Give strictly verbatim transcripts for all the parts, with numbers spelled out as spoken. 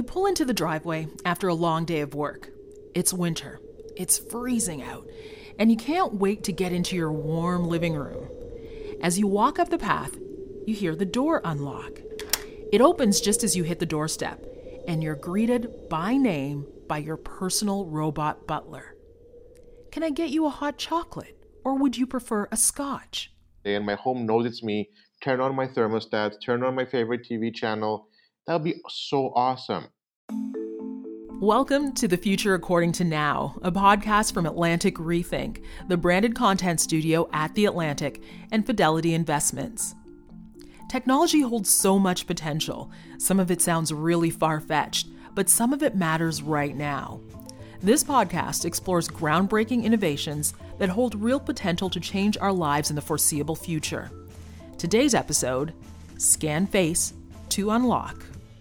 pull into the driveway after a long day of work. It's winter, it's freezing out, and you can't wait to get into your warm living room. As you walk up the path, you hear the door unlock. It opens just as you hit the doorstep, and you're greeted by name by your personal robot butler. Can I get you a hot chocolate, or would you prefer a scotch? And my home knows it's me. Turn on my thermostat, turn on my favorite T V channel. That would be so awesome. Welcome to The Future According to Now, a podcast from Atlantic Rethink, the branded content studio at The Atlantic and Fidelity Investments. Technology holds so much potential. Some of it sounds really far-fetched, but some of it matters right now. This podcast explores groundbreaking innovations that hold real potential to change our lives in the foreseeable future. Today's episode, Scan Face to Unlock.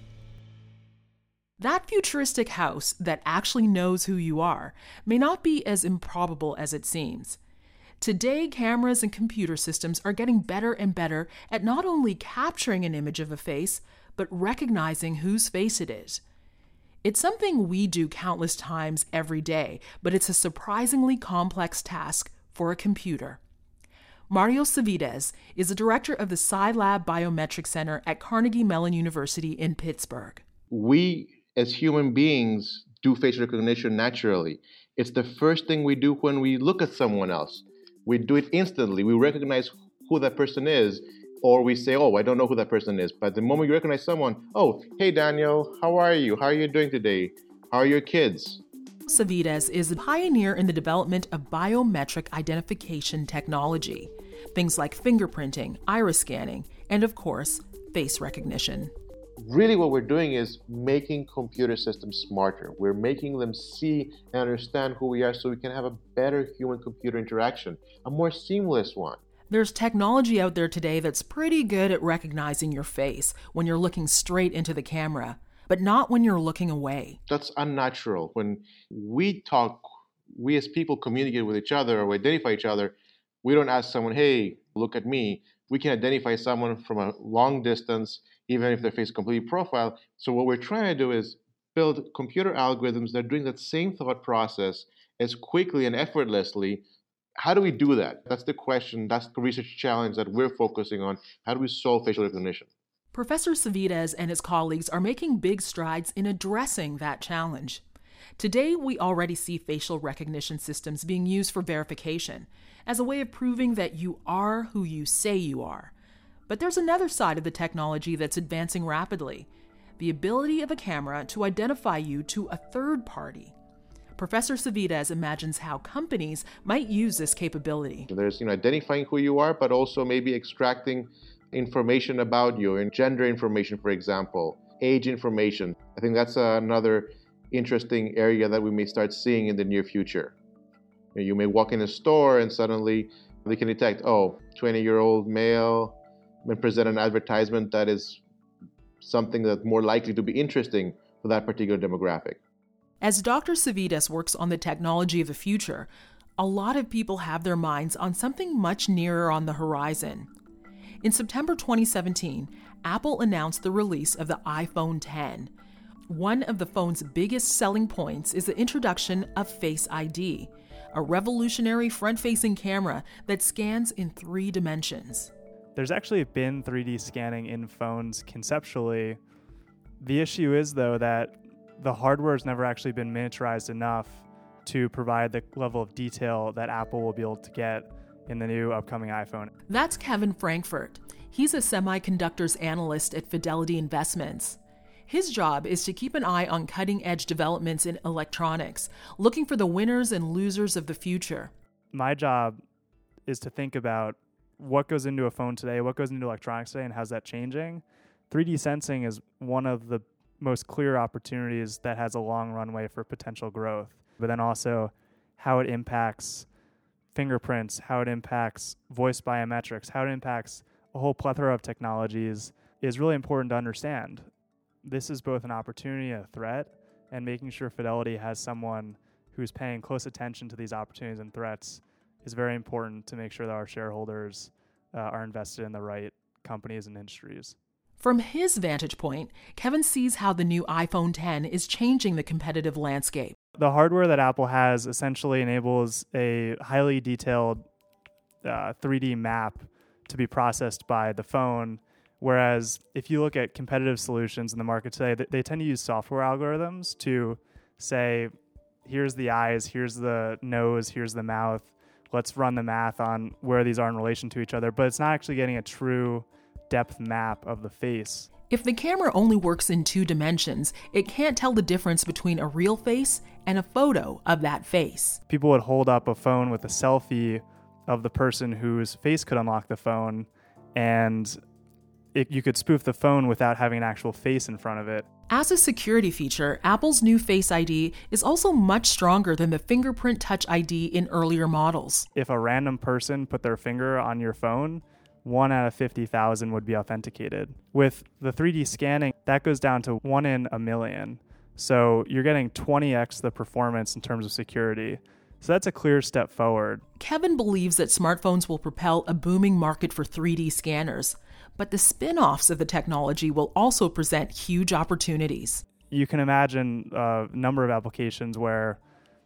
That futuristic house that actually knows who you are may not be as improbable as it seems. Today, cameras and computer systems are getting better and better at not only capturing an image of a face, but recognizing whose face it is. It's something we do countless times every day, but it's a surprisingly complex task for a computer. Mario Savides is the director of the SciLab Biometric Center at Carnegie Mellon University in Pittsburgh. We, as human beings, do facial recognition naturally. It's the first thing we do when we look at someone else. We do it instantly. We recognize who that person is, or we say, oh, I don't know who that person is. But the moment you recognize someone, oh, hey, Daniel, how are you? How are you doing today? How are your kids? Savides is a pioneer in the development of biometric identification technology, things like fingerprinting, iris scanning, and of course, face recognition. Really what we're doing is making computer systems smarter. We're making them see and understand who we are so we can have a better human-computer interaction, a more seamless one. There's technology out there today that's pretty good at recognizing your face when you're looking straight into the camera, but not when you're looking away. That's unnatural. When we talk, we as people communicate with each other or identify each other, we don't ask someone, hey, look at me. We can identify someone from a long distance, even if their face is completely profile. So what we're trying to do is build computer algorithms that are doing that same thought process as quickly and effortlessly. How do we do that? That's the question. That's the research challenge that we're focusing on. How do we solve facial recognition? Professor Savides and his colleagues are making big strides in addressing that challenge. Today, we already see facial recognition systems being used for verification as a way of proving that you are who you say you are. But there's another side of the technology that's advancing rapidly, the ability of a camera to identify you to a third party. Professor Savides imagines how companies might use this capability. There's, you know, identifying who you are, but also maybe extracting information about you, and gender information, for example, age information. I think that's uh, another interesting area that we may start seeing in the near future. You know, you may walk in a store and suddenly they can detect, oh, twenty-year-old male, and present an advertisement that is something that's more likely to be interesting for that particular demographic. As Doctor Savides works on the technology of the future, a lot of people have their minds on something much nearer on the horizon. In September twenty seventeen, Apple announced the release of the iPhone ten. One of the phone's biggest selling points is the introduction of Face I D, a revolutionary front-facing camera that scans in three dimensions. There's actually been three D scanning in phones conceptually. The issue is, though, that the hardware has never actually been miniaturized enough to provide the level of detail that Apple will be able to get in the new upcoming iPhone. That's Kevin Frankfurt. He's a semiconductors analyst at Fidelity Investments. His job is to keep an eye on cutting-edge developments in electronics, looking for the winners and losers of the future. My job is to think about what goes into a phone today, what goes into electronics today, and how's that changing. three D sensing is one of the most clear opportunities that has a long runway for potential growth. But then also how it impacts fingerprints, how it impacts voice biometrics, how it impacts a whole plethora of technologies is really important to understand. This is both an opportunity and a threat, and making sure Fidelity has someone who's paying close attention to these opportunities and threats is very important to make sure that our shareholders uh, are invested in the right companies and industries. From his vantage point, Kevin sees how the new iPhone ten is changing the competitive landscape. The hardware that Apple has essentially enables a highly detailed uh, three D map to be processed by the phone, whereas if you look at competitive solutions in the market today, they, they tend to use software algorithms to say, here's the eyes, here's the nose, here's the mouth. Let's run the math on where these are in relation to each other, but it's not actually getting a true depth map of the face. If the camera only works in two dimensions, it can't tell the difference between a real face and a photo of that face. People would hold up a phone with a selfie of the person whose face could unlock the phone, and it, you could spoof the phone without having an actual face in front of it. As a security feature, Apple's new Face I D is also much stronger than the fingerprint Touch I D in earlier models. If a random person put their finger on your phone, one out of fifty thousand would be authenticated. With the three D scanning, that goes down to one in a million. So you're getting twenty x the performance in terms of security. So that's a clear step forward. Kevin believes that smartphones will propel a booming market for three D scanners, but the spin-offs of the technology will also present huge opportunities. You can imagine a number of applications where,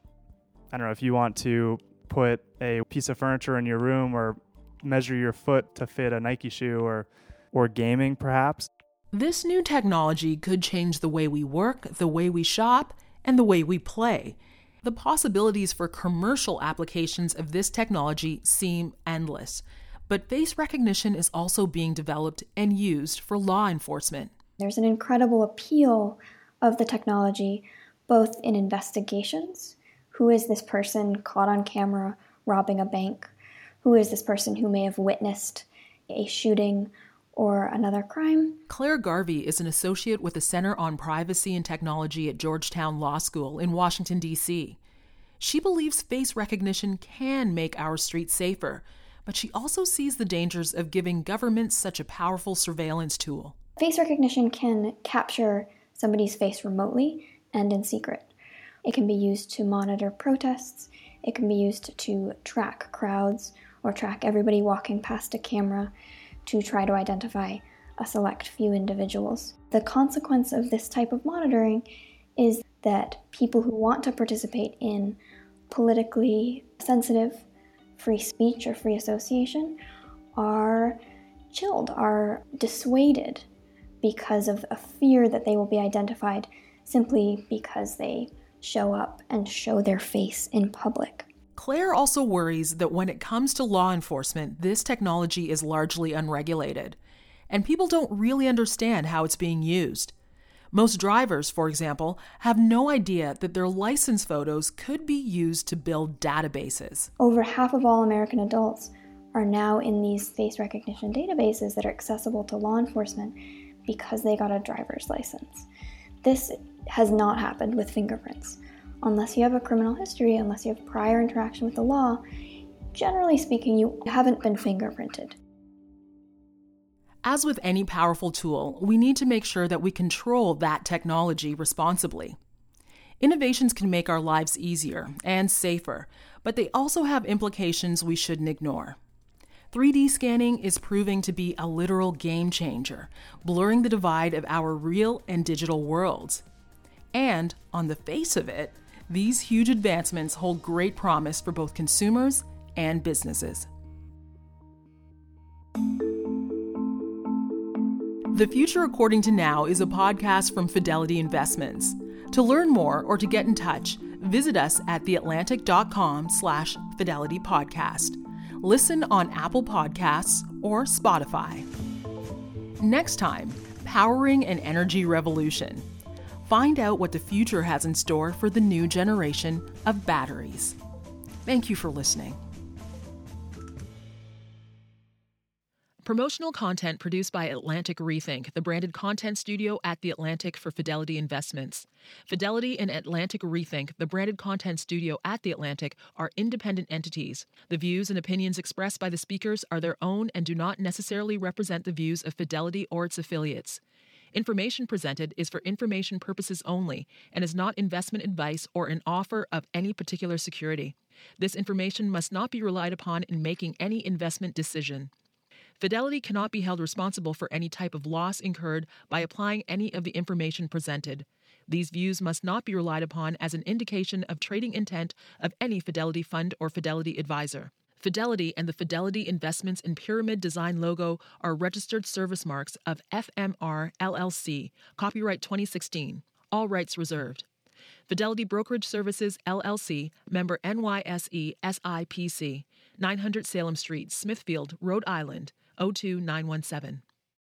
I don't know, if you want to put a piece of furniture in your room or measure your foot to fit a Nike shoe, or or gaming perhaps. This new technology could change the way we work, the way we shop, and the way we play. The possibilities for commercial applications of this technology seem endless, but face recognition is also being developed and used for law enforcement. There's an incredible appeal of the technology, both in investigations. Who is this person caught on camera robbing a bank? Who is this person who may have witnessed a shooting or another crime? Claire Garvey is an associate with the Center on Privacy and Technology at Georgetown Law School in Washington, D C. She believes face recognition can make our streets safer, but she also sees the dangers of giving governments such a powerful surveillance tool. Face recognition can capture somebody's face remotely and in secret. It can be used to monitor protests. It can be used to track crowds or track everybody walking past a camera to try to identify a select few individuals. The consequence of this type of monitoring is that people who want to participate in politically sensitive free speech or free association are chilled, are dissuaded because of a fear that they will be identified simply because they show up and show their face in public. Claire also worries that when it comes to law enforcement, this technology is largely unregulated, and people don't really understand how it's being used. Most drivers, for example, have no idea that their license photos could be used to build databases. Over half of all American adults are now in these face recognition databases that are accessible to law enforcement because they got a driver's license. This has not happened with fingerprints. Unless you have a criminal history, unless you have prior interaction with the law, generally speaking, you haven't been fingerprinted. As with any powerful tool, we need to make sure that we control that technology responsibly. Innovations can make our lives easier and safer, but they also have implications we shouldn't ignore. three D scanning is proving to be a literal game changer, blurring the divide of our real and digital worlds. And, on the face of it, these huge advancements hold great promise for both consumers and businesses. The Future According to Now is a podcast from Fidelity Investments. To learn more or to get in touch, visit us at theatlantic.com slash Fidelity Podcast. Listen on Apple Podcasts or Spotify. Next time, powering an energy revolution. Find out what the future has in store for the new generation of batteries. Thank you for listening. Promotional content produced by Atlantic Rethink, the branded content studio at The Atlantic for Fidelity Investments. Fidelity and Atlantic Rethink, the branded content studio at The Atlantic, are independent entities. The views and opinions expressed by the speakers are their own and do not necessarily represent the views of Fidelity or its affiliates. Information presented is for information purposes only and is not investment advice or an offer of any particular security. This information must not be relied upon in making any investment decision. Fidelity cannot be held responsible for any type of loss incurred by applying any of the information presented. These views must not be relied upon as an indication of trading intent of any Fidelity fund or Fidelity advisor. Fidelity and the Fidelity Investments in Pyramid Design logo are registered service marks of F M R L L C, copyright twenty sixteen. All rights reserved. Fidelity Brokerage Services, L L C, member N Y S E S I P C, nine hundred Salem Street, Smithfield, Rhode Island, oh two nine one seven.